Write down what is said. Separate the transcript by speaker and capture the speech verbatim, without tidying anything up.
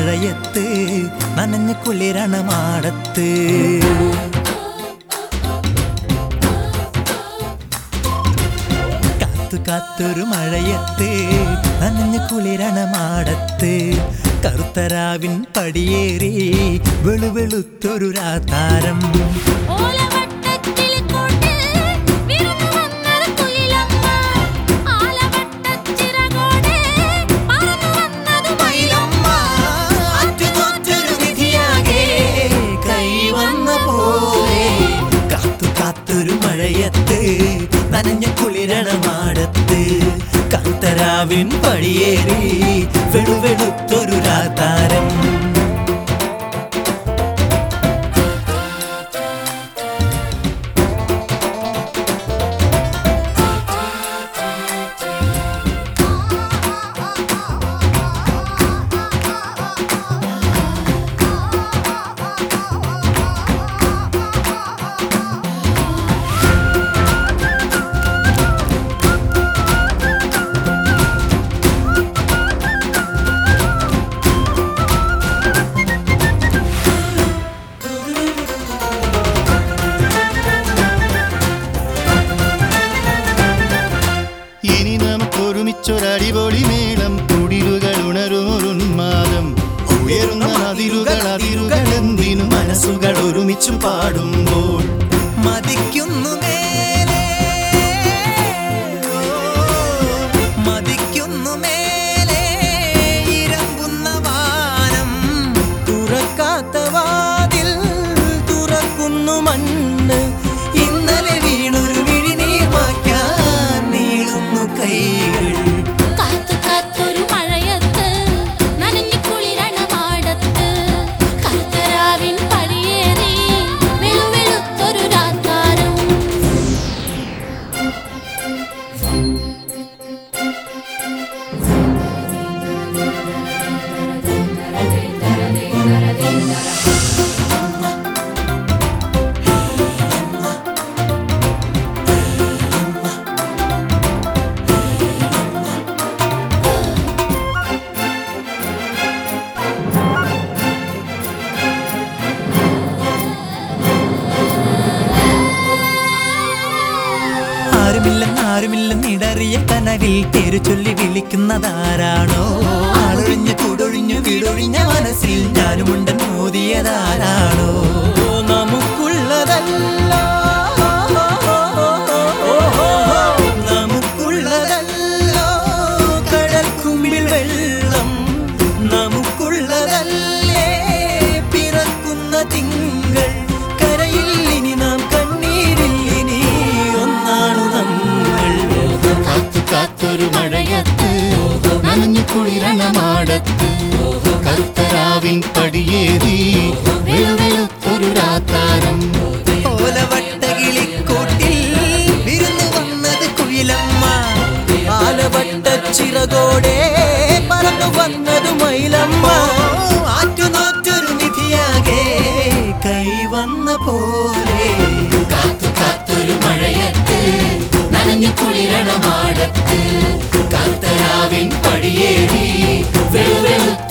Speaker 1: മഴയത്ത് നനഞ്ഞ കുളിരണ മാടത്ത്. കാത്തു കാത്തൊരു മഴയത്ത് നനഞ്ഞ കുളിരണ മാടത്ത്. കറുത്തരാവിൻ പടിയേറി വെളുവെളുത്തൊരു രാതാരം. കാത്തൊരു മഴയത്ത് നനഞ്ഞ കുളിരണ മാടത്ത്. കറുത്തരാവിൻ പടിയേറി വെളുവെളുത്തൊരു രാതാരം.
Speaker 2: ഒരുമിച്ചൊരടിപൊളി മേളം കുടിലുകൾ ഉണരുമൊരുന്മാദം. ഉയരുന്ന അതിരുകൾ അതിരുകൾ എന്തിനു മനസ്സുകൾ ഒരുമിച്ചു പാടുമ്പോൾ
Speaker 1: മതിക്കുന്നു മേലെ മതിക്കുന്നു മേലെ ഇരമ്പുന്ന വാനം. തുറക്കാത്ത വാതിൽ തുറക്കുന്നു മണ്ണ്. ഇന്നലെ വീണൊരു വിഴിനീർ മായ്ക്കാൻ നീളുന്നു കൈകൾ. ആരുമില്ലെന്നിടറിയ കനവിൽ പേരു ചൊല്ലി വിളിക്കുന്നതാരാണോ? ആളൊഴിഞ്ഞ് കൂടൊഴിഞ്ഞു വീടൊഴിഞ്ഞ മനസ്സിൽ ഞാനുമുണ്ടൻ മോദിയതാരാണോ? നമുക്കുള്ളതല്ല നമുക്കുള്ളതല്ലോ കടൽക്കുമ്പിൽ വെള്ളം. നമുക്കുള്ളതല്ലേ പിറക്കുന്ന തിങ്കൾ. കരയിൽ ഇനി നാം കണ്ണീരിൽ ഇനി ഒന്നാണു നമ്മൾ.
Speaker 2: കാത്തൊരു മഴയത്ത് നനഞ്ഞു കുളിരണ മാടത്ത്. കറുത്തരാവിൻ പടിയേറി വെളുവെളുത്തൊരു രാതാരം.
Speaker 1: ഓലവട്ടകിളിക്കൂട്ടിൽ വിരുന്നു വന്നത് കുയിലമ്മ. ആലവട്ട ചിറകോടെ പറന്നു വന്നത് മയിലമ്മ. ആറ്റുനോറ്റൊരു നിധിയാകെ കൈവന്ന പോലെ.
Speaker 2: കാത്തൊരു മഴയത്ത് നനഞ്ഞു കുളിരണ മാടത്ത്. കറുത്തരാവിൻ പടിയേറി വെളുവെളുത്തൊരു